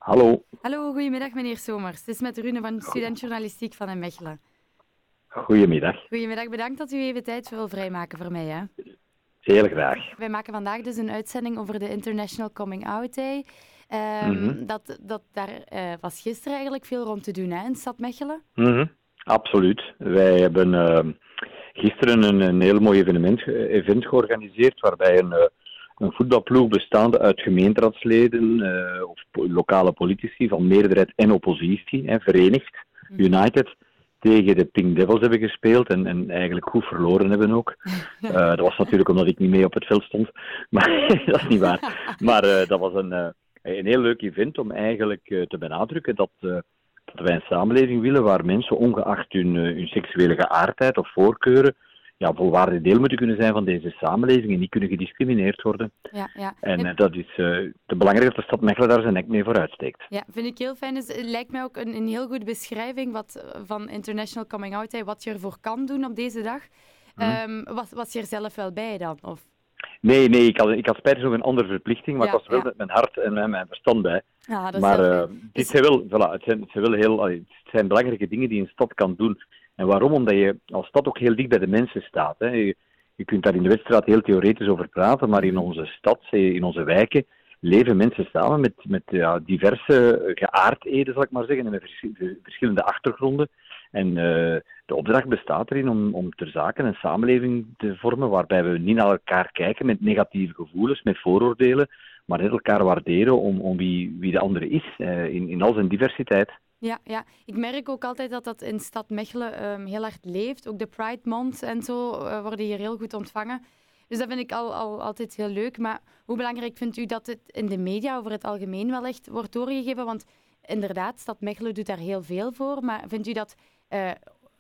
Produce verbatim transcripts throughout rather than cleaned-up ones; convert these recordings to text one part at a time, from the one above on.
Hallo. Hallo, goedemiddag meneer Somers. Het is met Rune van Student Journalistiek van in Mechelen. Goedemiddag. Goedemiddag, bedankt dat u even tijd wil vrijmaken voor mij. Hè? Heel graag. Wij maken vandaag dus een uitzending over de International Coming Out Day. Um, Mm-hmm. dat, dat, daar uh, was gisteren eigenlijk veel rond te doen hè, in stad Mechelen. Mm-hmm. Absoluut. Wij hebben uh, gisteren een, een heel mooi evenement, event georganiseerd waarbij een, uh, een voetbalploeg bestaande uit gemeenteraadsleden uh, of po- lokale politici van meerderheid en oppositie, hè, verenigd, mm-hmm. United, tegen de Pink Devils hebben gespeeld en, en eigenlijk goed verloren hebben ook. Uh, dat was natuurlijk omdat ik niet mee op het veld stond, maar dat is niet waar. Maar uh, dat was een, uh, een heel leuk event om eigenlijk uh, te benadrukken dat, uh, dat wij een samenleving willen waar mensen ongeacht hun, uh, hun seksuele geaardheid of voorkeuren ja, volwaardig deel moeten kunnen zijn van deze samenleving en niet kunnen gediscrimineerd worden. Ja, ja. En uh, dat is uh, te belangrijk dat de stad Mechelen daar zijn nek mee vooruit steekt. Ja, vind ik heel fijn. Dus het lijkt mij ook een, een heel goede beschrijving wat, van International Coming Out Day, wat je ervoor kan doen op deze dag. Mm. Um, was, was je er zelf wel bij dan? Of? Nee, nee, ik had, ik had spijtig nog een andere verplichting, maar ja, ik was wel ja. met mijn hart en met mijn verstand bij. Ja, dat maar uh, dit dus... zijn wel, voilà, het, zijn, het, zijn wel heel, het zijn belangrijke dingen die een stad kan doen. En waarom? Omdat je als stad ook heel dicht bij de mensen staat. Hè. Je, je kunt daar in de Weststraat heel theoretisch over praten, maar in onze stad, in onze wijken, leven mensen samen met, met ja, diverse geaardheden, zal ik maar zeggen, en met vers- verschillende achtergronden. En uh, de opdracht bestaat erin om, om ter zake een samenleving te vormen waarbij we niet naar elkaar kijken met negatieve gevoelens, met vooroordelen, maar net elkaar waarderen om, om wie, wie de andere is, uh, in, in al zijn diversiteit. Ja, ja, ik merk ook altijd dat dat in stad Mechelen um, heel hard leeft. Ook de Pride Month en zo uh, worden hier heel goed ontvangen. Dus dat vind ik al, al altijd heel leuk. Maar hoe belangrijk vindt u dat het in de media over het algemeen wel echt wordt doorgegeven? Want inderdaad, stad Mechelen doet daar heel veel voor. Maar vindt u dat, uh,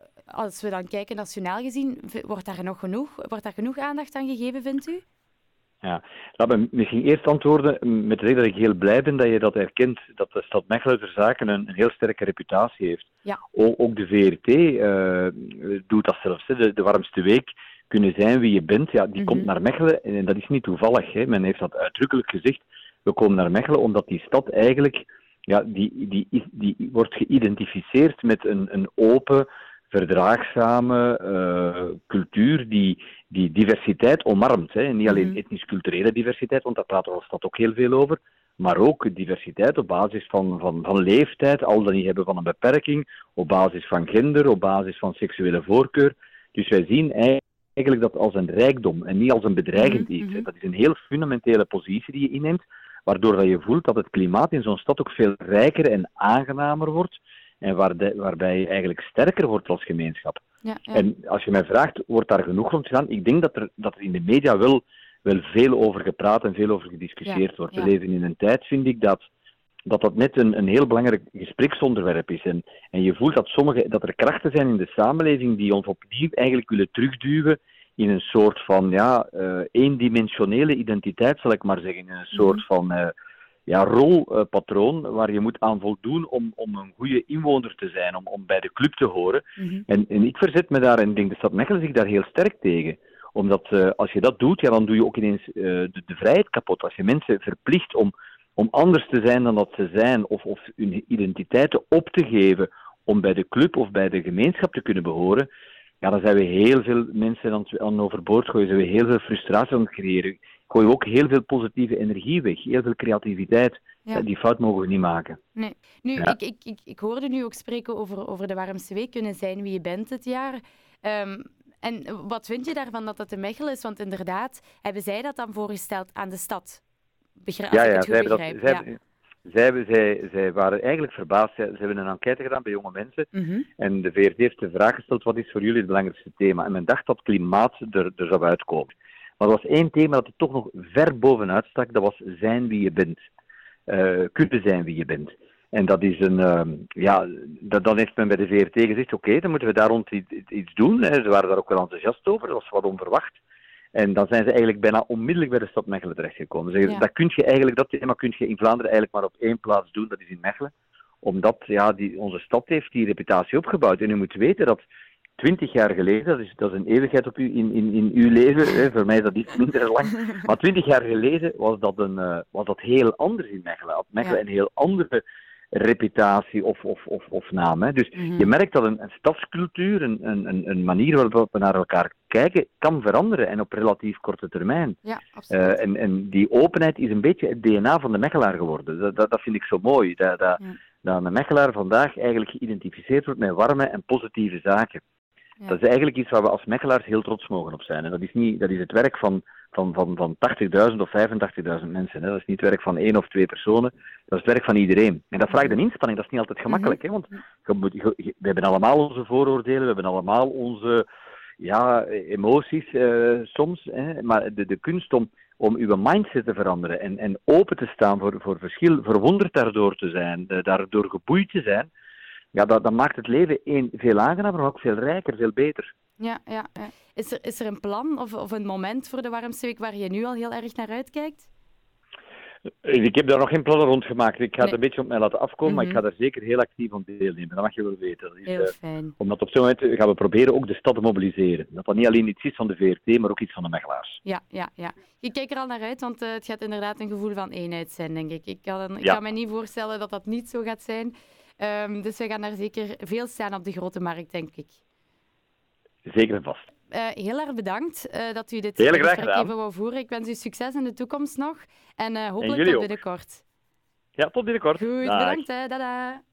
als we dan kijken nationaal gezien, wordt daar nog genoeg, wordt daar genoeg aandacht aan gegeven, vindt u? Ja, laat me misschien eerst antwoorden met de reden dat ik heel blij ben dat je dat erkent, dat de stad Mechelen ter zaken een, een heel sterke reputatie heeft. Ja. O, ook de V R T uh, doet dat zelfs. Hè. De, de warmste week kunnen zijn wie je bent, ja, die mm-hmm. komt naar Mechelen en dat is niet toevallig. Hè. Men heeft dat uitdrukkelijk gezegd. We komen naar Mechelen omdat die stad eigenlijk, ja, die, die, die, die wordt geïdentificeerd met een, een open, verdraagzame uh, cultuur die, die diversiteit omarmt. Hè. Niet alleen etnisch-culturele diversiteit, want daar praten we als stad ook heel veel over, maar ook diversiteit op basis van, van, van leeftijd, al dan niet hebben van een beperking, op basis van gender, op basis van seksuele voorkeur. Dus wij zien eigenlijk dat als een rijkdom en niet als een bedreigend iets. Mm-hmm. Dat is een heel fundamentele positie die je inneemt, waardoor dat je voelt dat het klimaat in zo'n stad ook veel rijker en aangenamer wordt. En waar de, waarbij je eigenlijk sterker wordt als gemeenschap. Ja, ja. En als je mij vraagt, wordt daar genoeg rond gedaan? Ik denk dat er, dat er in de media wel, wel veel over gepraat en veel over gediscussieerd ja, wordt. We ja. leven in een tijd, vind ik, dat dat, dat net een, een heel belangrijk gespreksonderwerp is. En, en je voelt dat, sommige, dat er krachten zijn in de samenleving die ons opnieuw eigenlijk willen terugduwen in een soort van ja, uh, eendimensionele identiteit, zal ik maar zeggen. In een soort mm-hmm. van... Uh, Ja, rolpatroon uh, waar je moet aan voldoen om, om een goede inwoner te zijn, om, om bij de club te horen. Mm-hmm. En, en ik verzet me daar, en ik denk de stad Mechelen zich daar heel sterk tegen. Omdat uh, als je dat doet, ja, dan doe je ook ineens uh, de, de vrijheid kapot. Als je mensen verplicht om, om anders te zijn dan dat ze zijn, of, of hun identiteiten op te geven om bij de club of bij de gemeenschap te kunnen behoren, ja, dan zijn we heel veel mensen aan, aan overboord gooien, zijn we heel veel frustratie aan het creëren. Gooi je ook heel veel positieve energie weg, heel veel creativiteit. Ja. Die fout mogen we niet maken. Nee. Nu, ja. ik, ik, ik, ik hoorde nu ook spreken over, over de warmste week kunnen zijn wie je bent dit jaar. Um, en wat vind je daarvan dat dat in Mechelen is? Want inderdaad, hebben zij dat dan voorgesteld aan de stad? Begra- ja, als ja, ik het goed zij begrijp. Dat, zij, ja. zij, zij, zij waren eigenlijk verbaasd. Zij, ze hebben een enquête gedaan bij jonge mensen. Mm-hmm. En de V R T heeft de vraag gesteld, wat is voor jullie het belangrijkste thema? En men dacht dat klimaat er, er zou uitkomen. Maar er was één thema dat er toch nog ver bovenuit stak, dat was zijn wie je bent. Uh, kunnen zijn wie je bent. En dat is een, uh, ja, dat, dan heeft men bij de V R T gezegd, oké, okay, dan moeten we daar rond iets, iets doen. Hè. Ze waren daar ook wel enthousiast over, dat was wat onverwacht. En dan zijn ze eigenlijk bijna onmiddellijk bij de stad Mechelen terechtgekomen. Ze zeggen, ja. dat, kun je eigenlijk, dat thema kun je in Vlaanderen eigenlijk maar op één plaats doen, dat is in Mechelen. Omdat ja, die, onze stad heeft die reputatie opgebouwd. En u moet weten dat twintig jaar geleden, dat is, dat is een eeuwigheid op u, in, in, in uw leven, hè, voor mij is dat iets minder lang, maar twintig jaar geleden was dat, een, uh, was dat heel anders in Mechelen. Had Mechelen ja. een heel andere reputatie of, of, of, of naam. Hè. Dus mm-hmm. je merkt dat een, een stadscultuur, een, een, een manier waarop we naar elkaar kijken, kan veranderen en op relatief korte termijn. Ja, absoluut. Uh, en, en die openheid is een beetje het D N A van de Mechelaar geworden. Dat, dat, dat vind ik zo mooi. Dat, dat, ja. dat een Mechelaar vandaag eigenlijk geïdentificeerd wordt met warme en positieve zaken. Ja. Dat is eigenlijk iets waar we als Mechelaars heel trots mogen op zijn. En dat is, niet, dat is het werk van, van, van, van tachtigduizend of vijfentachtigduizend mensen. Hè. Dat is niet het werk van één of twee personen. Dat is het werk van iedereen. En dat vraagt een inspanning. Dat is niet altijd gemakkelijk. Mm-hmm. Hè, want je, je, we hebben allemaal onze vooroordelen. We hebben allemaal onze ja, emoties uh, soms. Hè. Maar de, de kunst om, om uw mindset te veranderen en, en open te staan voor, voor verschil, verwonderd daardoor te zijn, daardoor geboeid te zijn, ja, dat, dat maakt het leven één, veel aangenamer, maar ook veel rijker, veel beter. Ja, ja, ja. Is, er, is er een plan of, of een moment voor de Warmste Week waar je nu al heel erg naar uitkijkt? Ik heb daar nog geen plannen rond gemaakt. Ik ga nee. het een beetje op mij laten afkomen, mm-hmm. maar ik ga daar zeker heel actief aan deelnemen. Dat mag je wel weten. Dat is, heel fijn. Uh, omdat op zo'n moment gaan we proberen ook de stad te mobiliseren. Dat dat niet alleen iets is van de V R T, maar ook iets van de Mechelaars. Ja, ja, ja. Ik kijk er al naar uit, want uh, het gaat inderdaad een gevoel van eenheid zijn, denk ik. Ik kan, ik ja. kan me niet voorstellen dat dat niet zo gaat zijn. Um, dus we gaan daar zeker veel staan op de grote markt, denk ik. Zeker en vast. Uh, heel erg bedankt uh, dat u dit gesprek even wou voeren. Ik wens u succes in de toekomst nog. En uh, hopelijk en tot ook. binnenkort. Ja, tot binnenkort. Goed, Dag. bedankt. Hè. Dada.